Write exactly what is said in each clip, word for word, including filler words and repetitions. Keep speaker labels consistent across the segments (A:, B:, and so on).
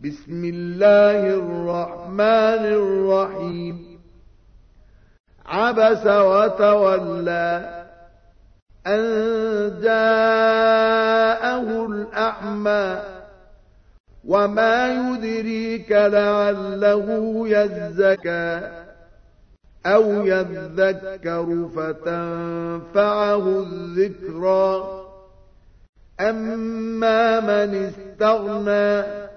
A: بسم الله الرحمن الرحيم عبس وتولى أن جاءه الأعمى وما يدريك لعله يزكى أو يذكر فتنفعه الذكرى أما من استغنى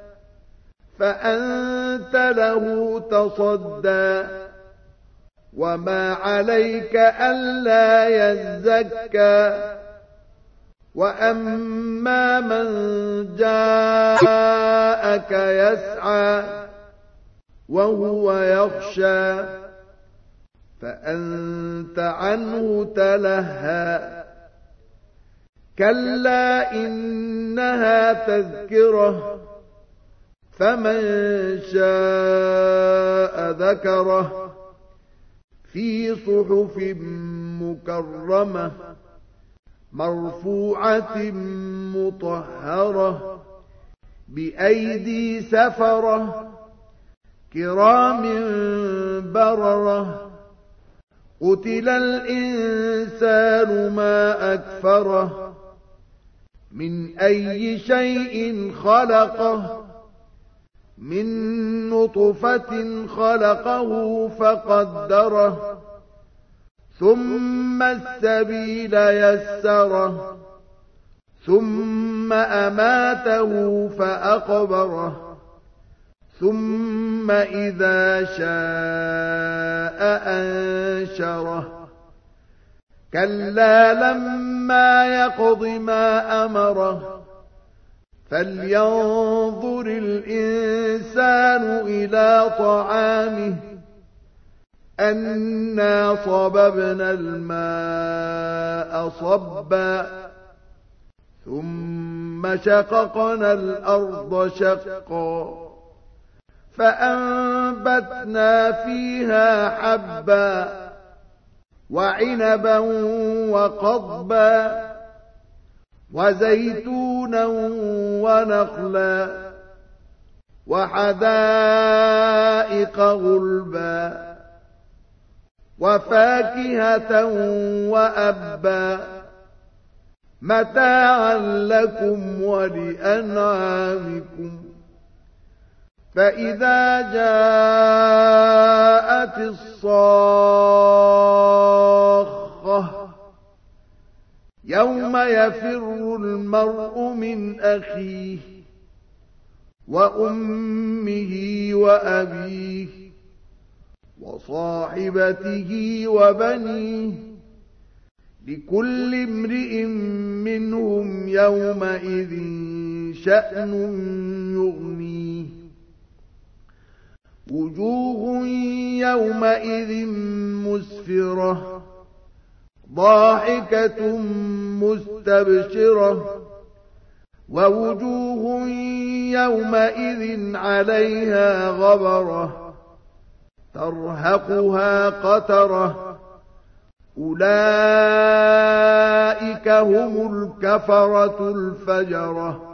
A: فأنت له تصدى وما عليك ألا يزكى وأما من جاءك يسعى وهو يخشى فأنت عنه تلهى كلا إنها تذكرة فمن شاء ذكره في صحف مكرمة مرفوعة مطهرة بأيدي سفرة كرام بررة قتل الإنسان ما أكفره من أي شيء خلقه من نطفة خلقه فقدره ثم السبيل يسره ثم أماته فأقبره ثم إذا شاء أنشره كلا لما يقض ما أمره فلينظر الإنسان إلى طعامه أنا صببنا الماء صبا ثم شققنا الأرض شقا فأنبتنا فيها حبا وعنبا وقضبا وزيتونا ونخلا وحدائق غلبا وفاكهة وأبا متاعا لكم ولأنعامكم فإذا جاءت الصاخة يوم يفر المرء من أخيه وأمه وأبيه وصاحبته وبنيه لكل امرئ منهم يومئذ شأن يغنيه وجوه يومئذ مسفرة ضاحكة مستبشرة ووجوه يومئذ عليها غبرة ترهقها قترة أولئك هم الكفرة الفجرة